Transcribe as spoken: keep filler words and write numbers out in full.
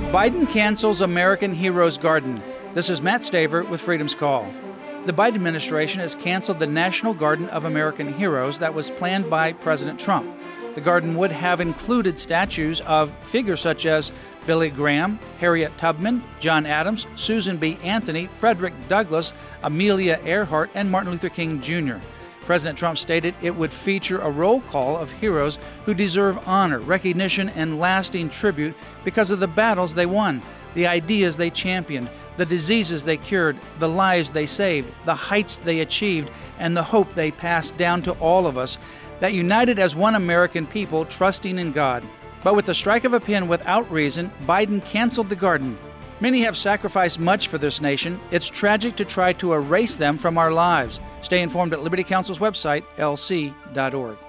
Biden cancels American Heroes Garden. This is Matt Staver with Freedom's Call. The Biden administration has canceled the National Garden of American Heroes that was planned by President Trump. The garden would have included statues of figures such as Billy Graham, Harriet Tubman, John Adams, Susan B. Anthony, Frederick Douglass, Amelia Earhart, and Martin Luther King Junior President Trump stated it would feature a roll call of heroes who deserve honor, recognition, and lasting tribute because of the battles they won, the ideas they championed, the diseases they cured, the lives they saved, the heights they achieved, and the hope they passed down to all of us that united as one American people trusting in God. But with the strike of a pen without reason, Biden canceled the garden. Many have sacrificed much for this nation. It's tragic to try to erase them from our lives. Stay informed at Liberty Counsel's website, L C dot org.